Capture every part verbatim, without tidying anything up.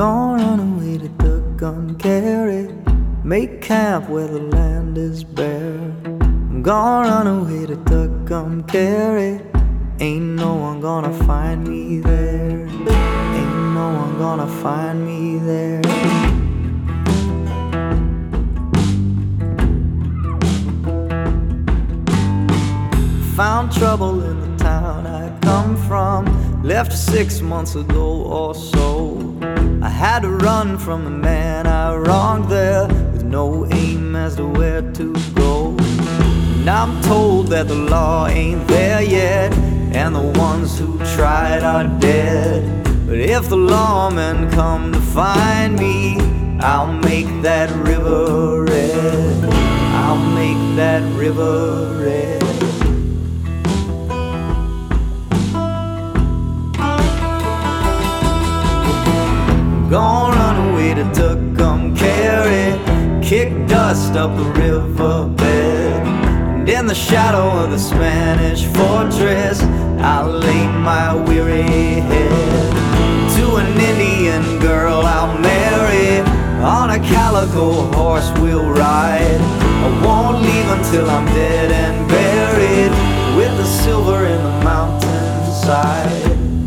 gonna run away to Tucumcari, make camp where the land is bare. I'm gonna run away to Tucumcari, ain't no one gonna find me there. Ain't no one gonna find me there. Found trouble in the town I come from, left six months ago or so. I had to run from the man I wronged there, with no aim as to where to go. And I'm told that the law ain't there yet, and the ones who tried are dead. But if the lawmen come to find me, I'll make that river red. I'll make that river red. Gonna run away to Tucumcari, kick dust up the riverbed, and in the shadow of the Spanish fortress, I'll lay my weary head. To an Indian girl I'll marry, on a calico horse we'll ride. I won't leave until I'm dead and buried, with the silver in the mountainside.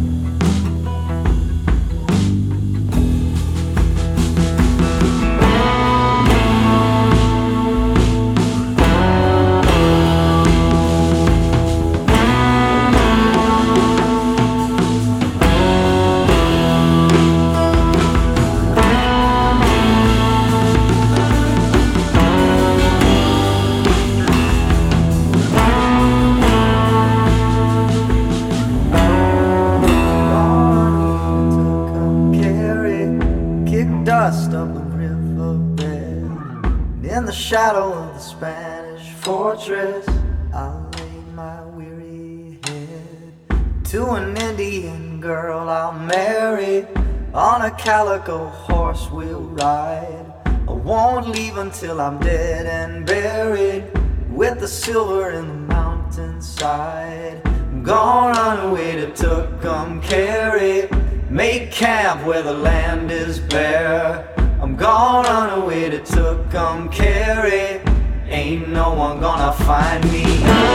Dust up the riverbed, in the shadow of the Spanish fortress, I'll lay my weary head. To an Indian girl I'll marry, on a calico horse we'll ride. I won't leave until I'm dead and buried, with the silver in the mountainside. I'm gonna run away to Tucumcari, make camp where the land is bare. I'm gonna run away to Tucumcari, ain't no one gonna find me.